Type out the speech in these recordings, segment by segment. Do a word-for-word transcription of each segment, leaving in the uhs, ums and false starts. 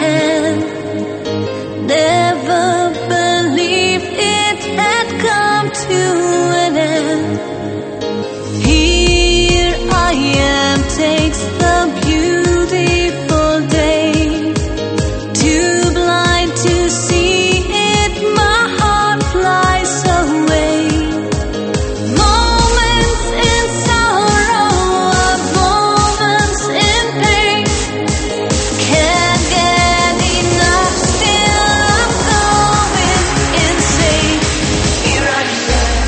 hand. Never believed it had come to an end. Here I am, takes the beautiful day. Too blind to see it, my heart flies away. Moments in sorrow, moments in pain. Can't get enough, still I'm going insane. Here I am.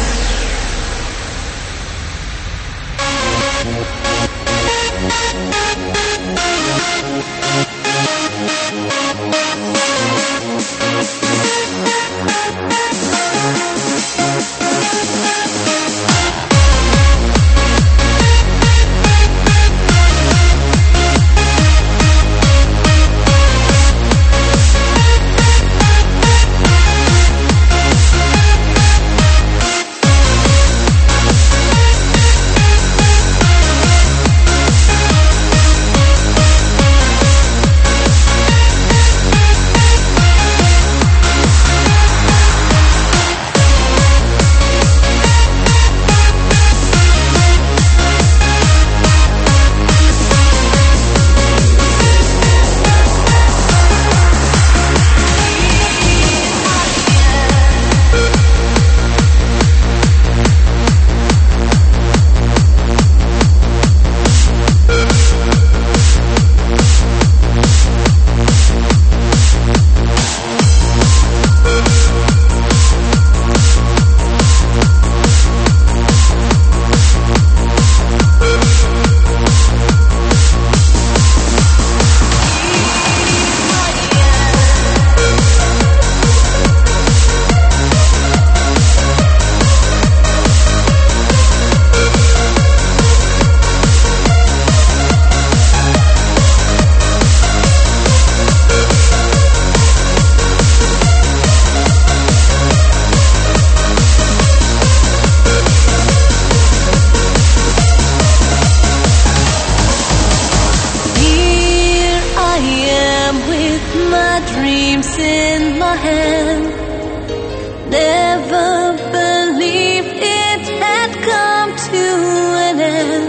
Dreams in my hand. Never believed it had come to an end.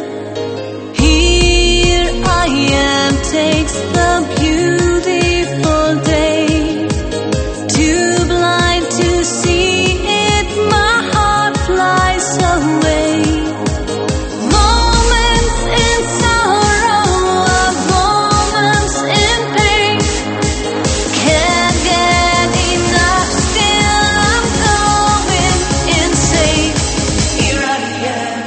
Here I am, takes the beautiful day. Too blind to see it, my heart flies away. Moments in sorrow, moments in pain. Can't get enough, still I'm going insane. Here I am.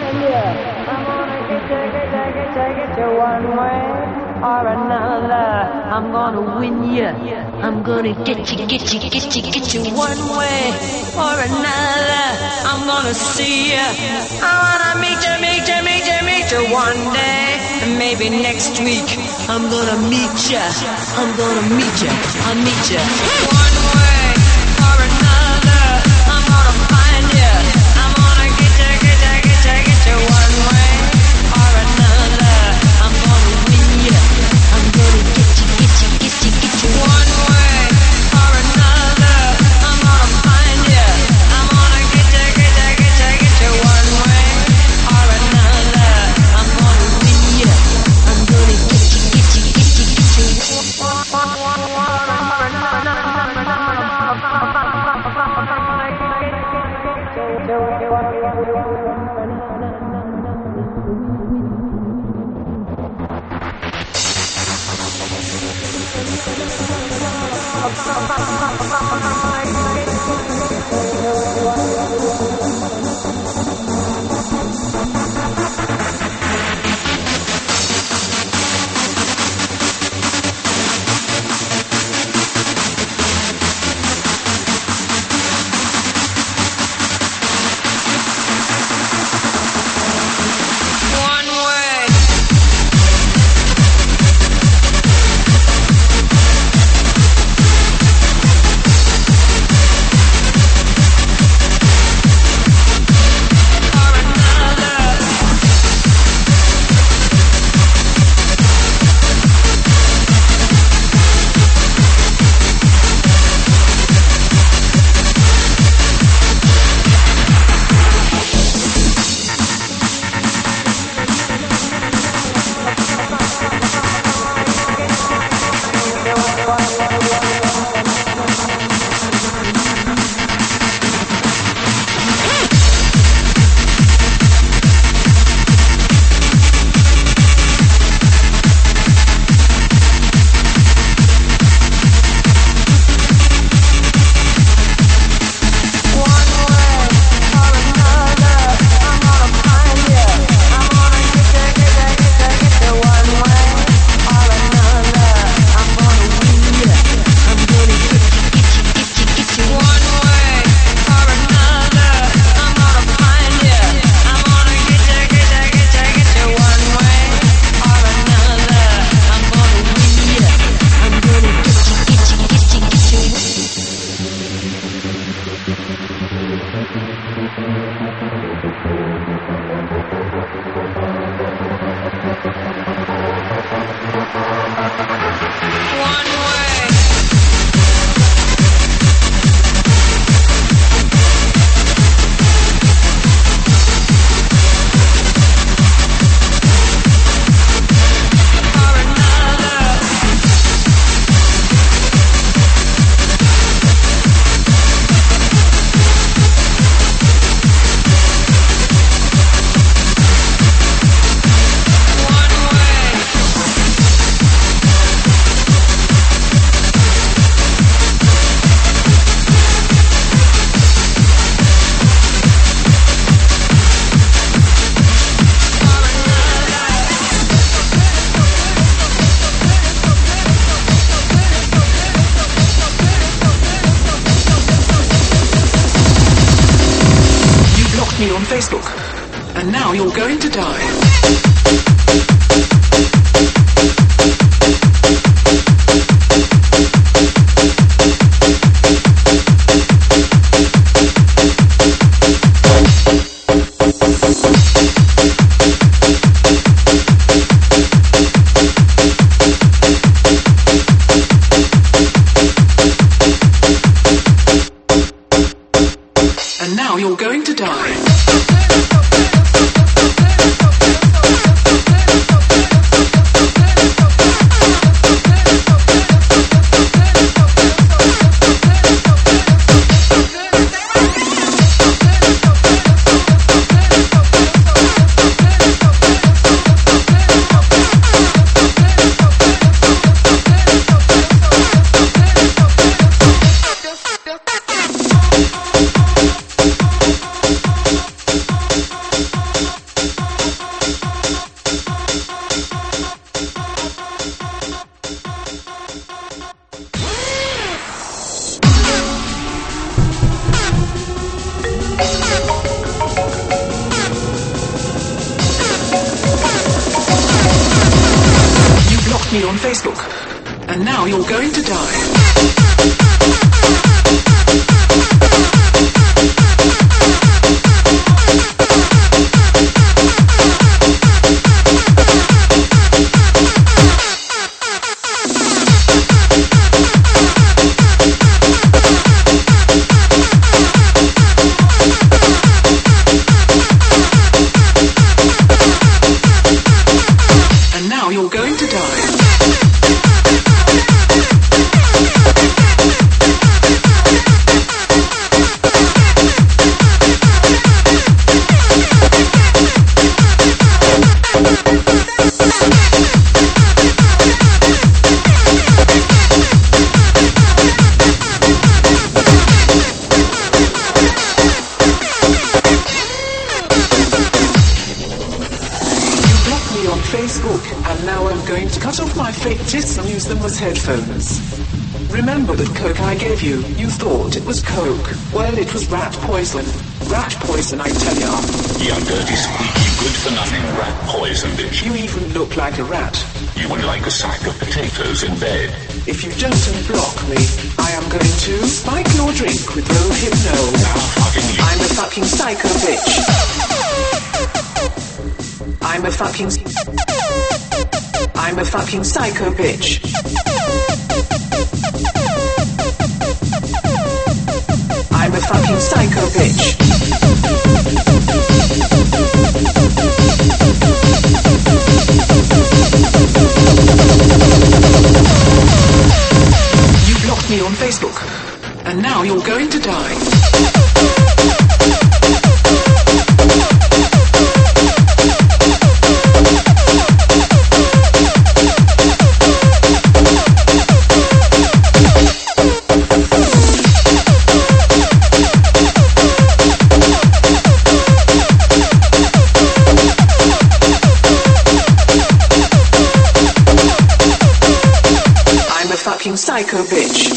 I'm gonna win ya. I'm gonna get you, get you, get you, get you one way or another. I'm gonna see ya. I wanna meet ya, meet ya, meet ya, meet ya one day. And maybe next week I'm gonna meet ya. I'm gonna meet ya. I'll meet ya. One way or another. I'm gonna find ya. I'm gonna get ya, get ya, get ya, get ya one way or another. I'm gonna win ya. I'm gonna get you, get you, get you, get you one way or another. I'm gonna find ya. I'm gonna get ya, get ya, get ya, get you one way or another. I'm gonna win ya. I'm gonna get you, get you, get you, get you one way or Facebook, and now you're going to die. And now you're going to die. me on Facebook. And now you're going to die. And use them as headphones. Remember that Coke I gave you, you thought it was Coke. Well, it was rat poison. Rat poison, I tell ya. You dirty, squeaky, good-for-nothing rat poison, bitch. You even look like a rat. You would like a sack of potatoes in bed. If you don't unblock me, I am going to spike your drink with Rohypnol. How fucking you... I'm a fucking psycho bitch. I'm a fucking... I'm a fucking psycho bitch. I'm a fucking psycho bitch. You blocked me on Facebook, and now you're going to die. Psycho bitch.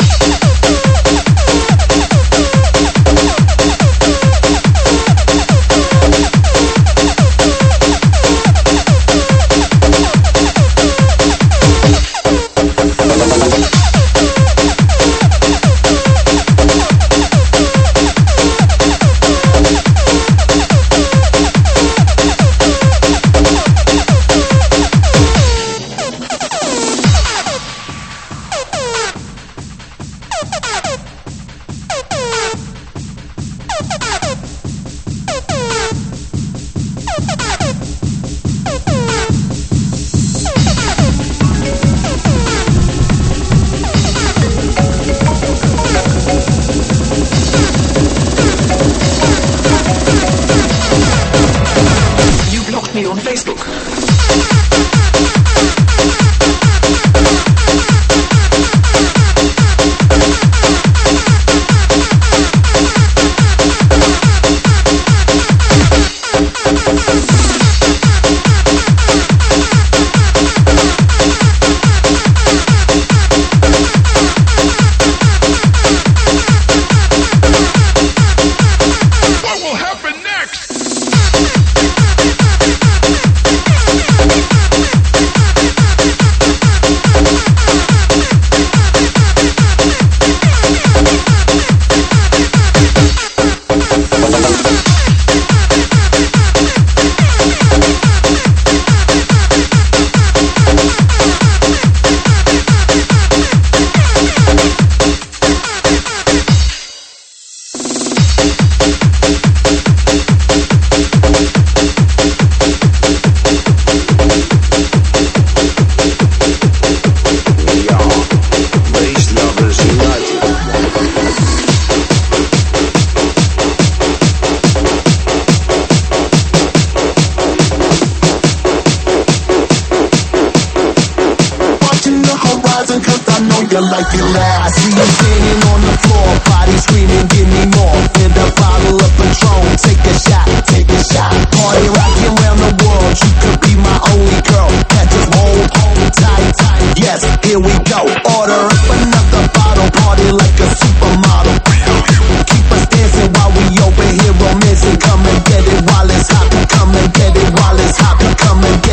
you like it now. I see you standing on the floor, body screaming, give me more. With a bottle of Patron, take a shot, take a shot. Party rocking around the world, you could be my only girl. Had to hold, hold tight, tight. Yes, here we go. Order up another bottle, party like a supermodel. Keep us dancing while we over here romancing. Come and get it while it's hot. Come and get it while it's hot. Come and get it while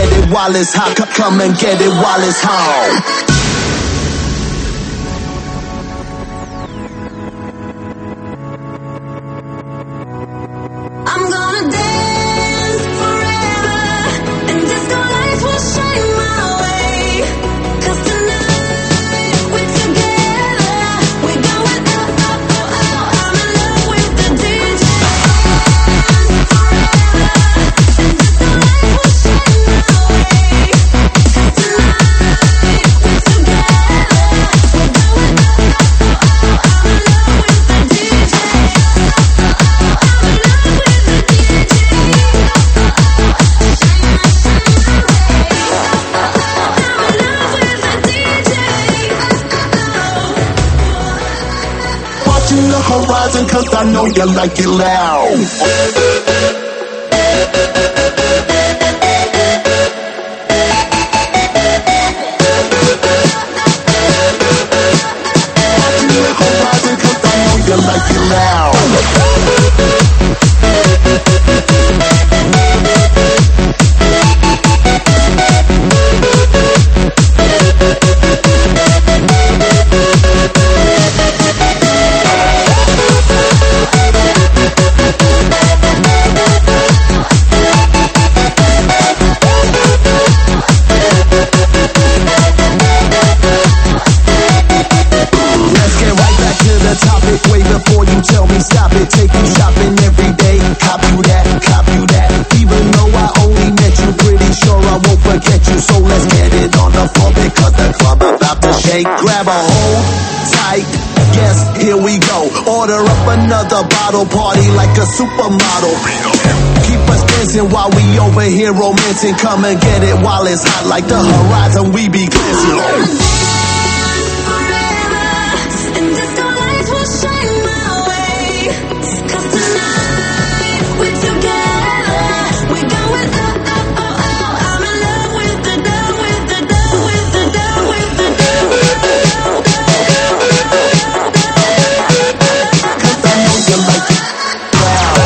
while it's hot. C- Come and get it while it's hot. I'm gonna dance forever, and disco lights will shine my way. 'Cause tonight we're together, we're going out, out, out, out. I'm in love with the D J. Forever, and disco lights will shine my way. 'Cause tonight we're together, we're going out, out, out, out. I'm in love with the D J. Watching the horizon, 'cause I know you like it loud. Watching the horizon, 'cause I know you like it loud. Let's get right back to the topic. Way before you tell me stop it. Take you shopping every day. Cop you that, cop you that. Even though I only met you, pretty sure I won't forget you. So let's get it on the floor because the club about to shake. Grab a hold tight. Yes, here we go. Order up another bottle, party like a supermodel. Keep us dancing while we over here romancing. Come and get it while it's hot like the horizon. We be glancing. Forever, and disco lights will shine my way. 'Cause tonight we're together, we're going out, out, out, out. I'm in love with the dough, with the dough, with the dough, with the dough, with the dough, dough, dough, dough. 'Cause I know you like it loud.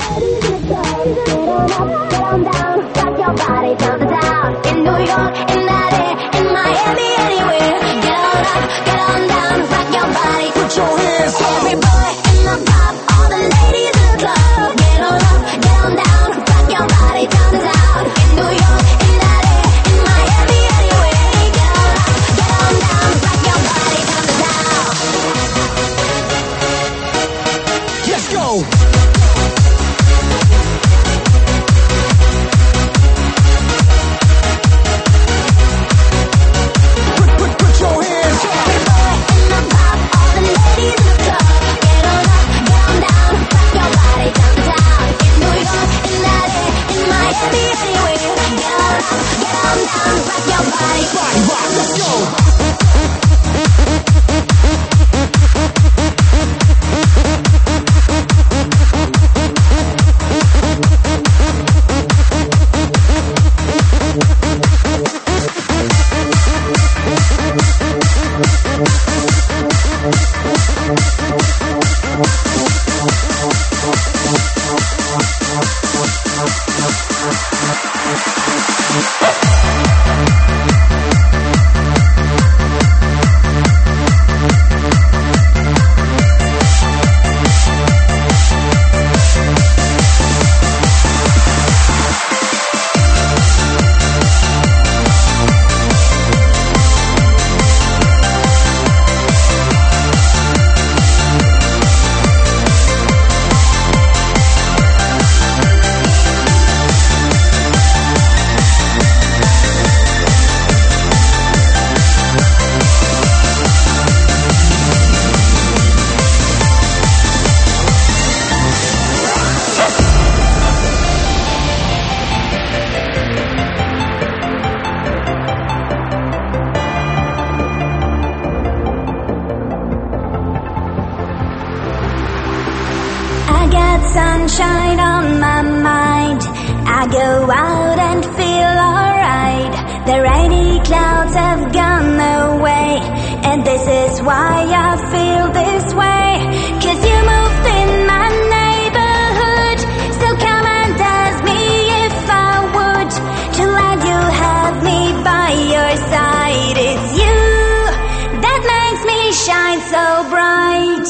sunshine on my mind. I go out and feel alright. The rainy clouds have gone away, and this is why I feel this way. 'Cause you moved in my neighborhood, so come and ask me if I would. Tonight you have me by your side. It's you that makes me shine so bright.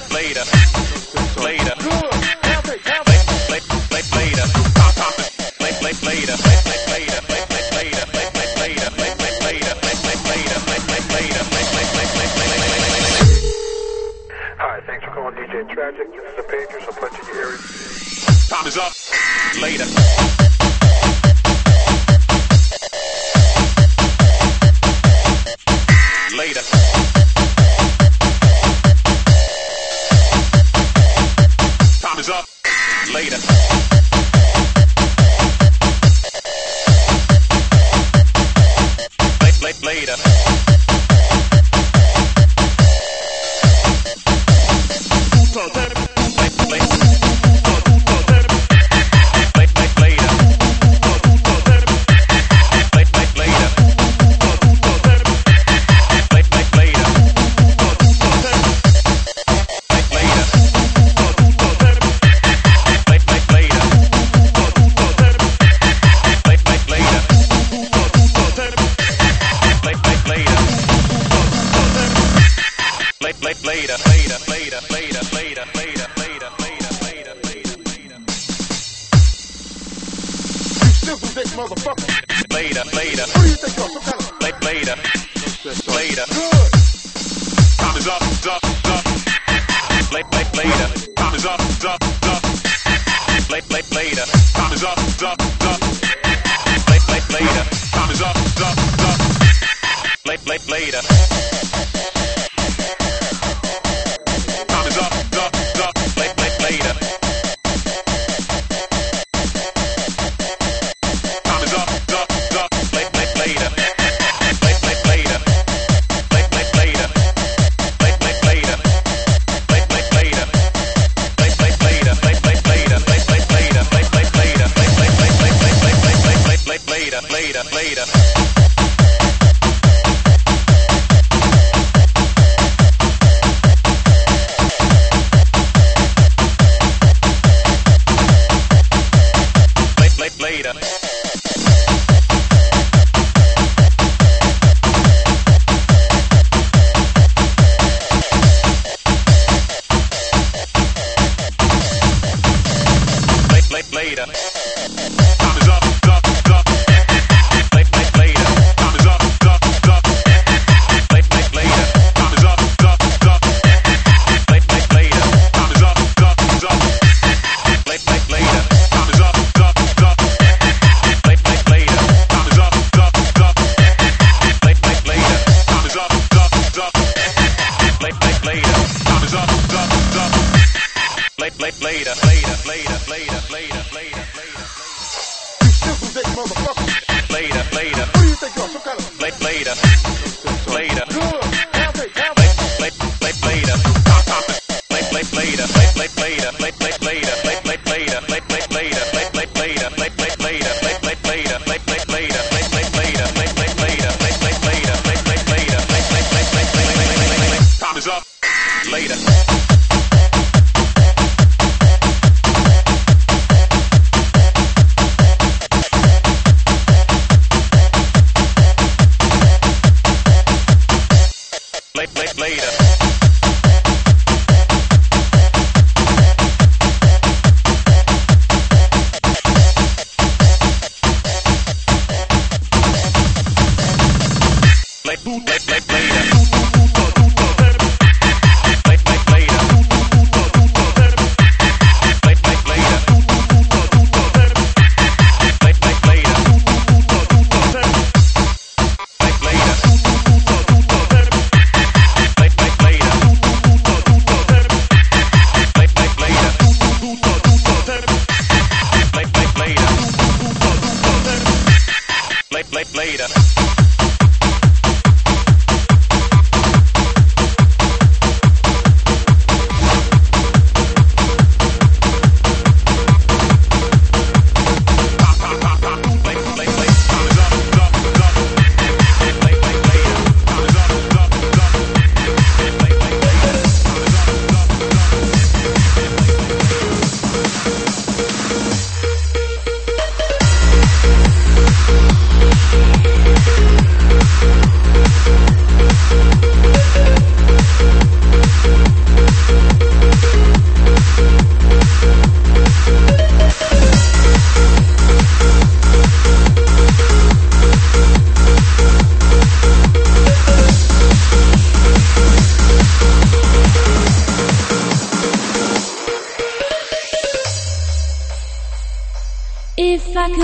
later, later. Later, later, later, Hi, thanks for calling D J Tragic. This is a pager, so punch in your area. time is up. Later. Later. Time is up. Later. Late, late, later. Later, later, later, later, later, later, later, later, later, later, later. You simple dick motherfucker. Later, later. Who do you think you're? Some kind of Late, later, later. good. Time is up, up, up. Late, late, later. Time is up, up, up. Late, late, later. Time is up, up, up. Late, late, later. Time is up, up, up. Late, late, later. Later, later, later.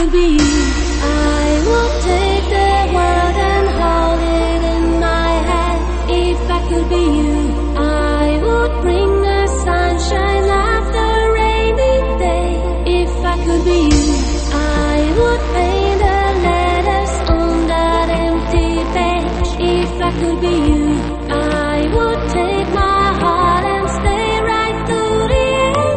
could be you, I would take the world and hold it in my hand. If I could be you, I would bring the sunshine after a rainy day. If I could be you, I would paint the letters on that empty page. If I could be you, I would take my heart and stay right through the end.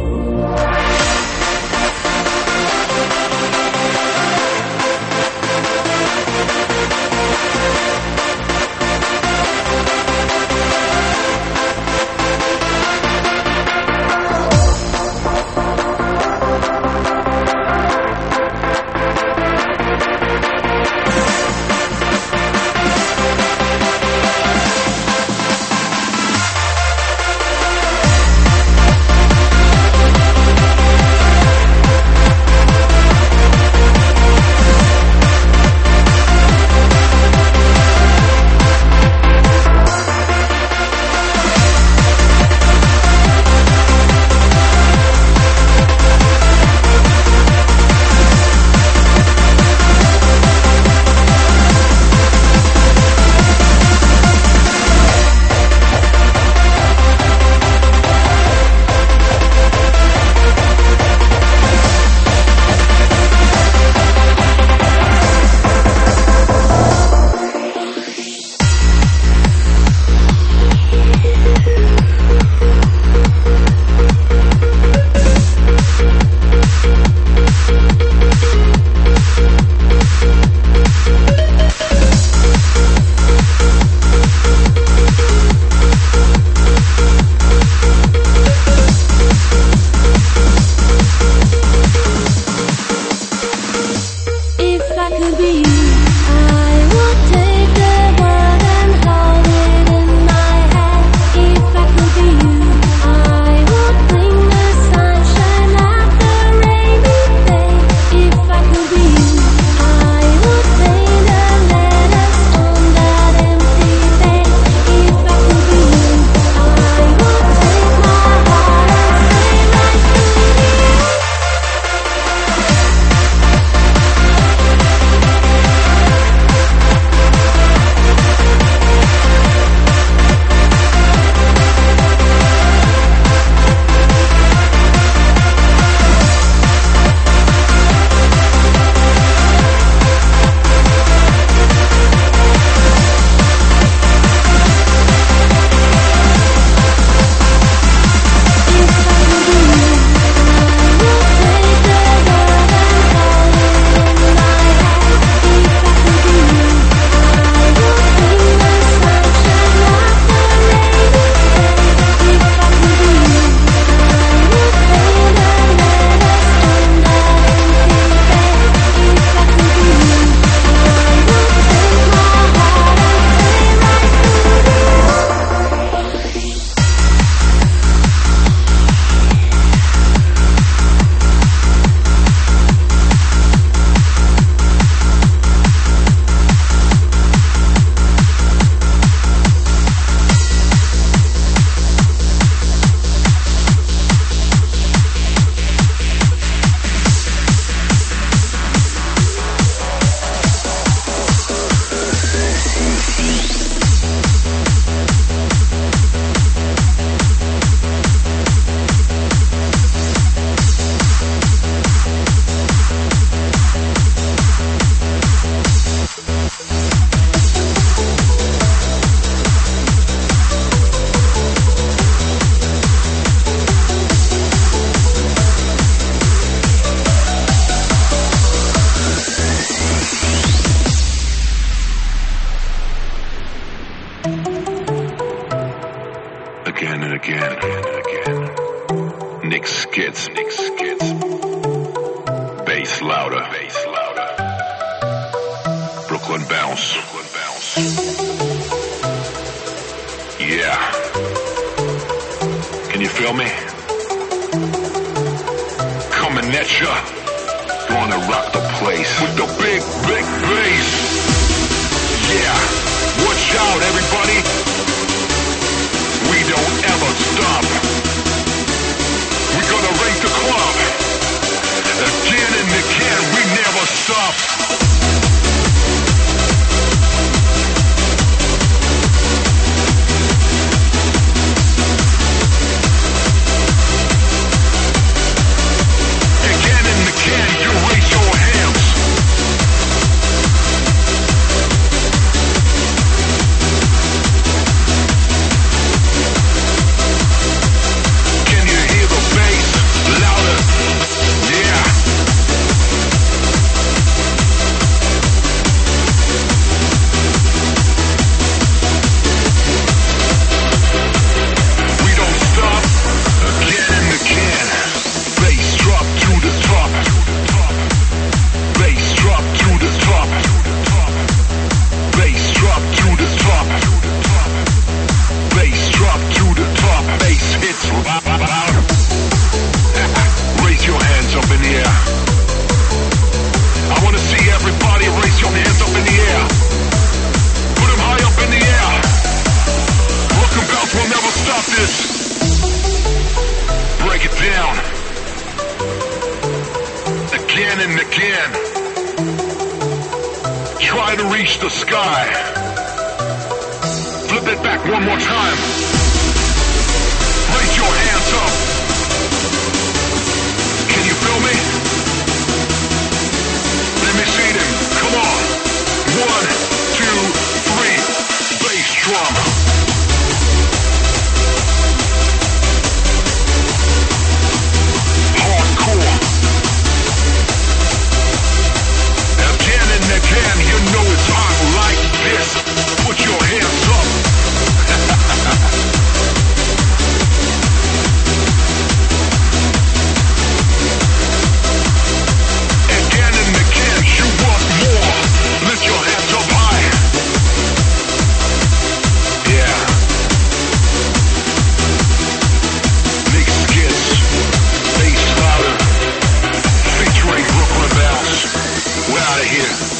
Again and again, again and again. Nick Skits, Nick Skits. Bass louder, bass louder. Brooklyn bounce, Brooklyn bounce. Yeah. Can you feel me? Coming at ya. Gonna rock the place with the big, big bass. Yeah. Watch out, everybody. We don't ever stop. We're gonna raise the club again and again. We stop. Again and again, you raise your hands. Can you hear the bass? Louder. Yeah. We don't stop. Again and again. Bass drop to the top. Bass drop to the top. Bass drop to the top. Bass drop to the top. Bass hits loud. Raise your hands up in the air. I want to see everybody raise your hands up in the air. Put them high up in the air. Welcome bells will never stop this. Break it down. Again and again. Try to reach the sky. Flip it back one more time. Raise your hands up. Can you feel me? Let me see them. Come on. One, two, three. Bass drum. Hardcore. Again and again, you know it's hot like this. Put your hands up. Again and again, you want more. Lift your hands up high. Yeah. Nick Skits, Bass Louder, featuring Brooklyn Bells. We're out of here.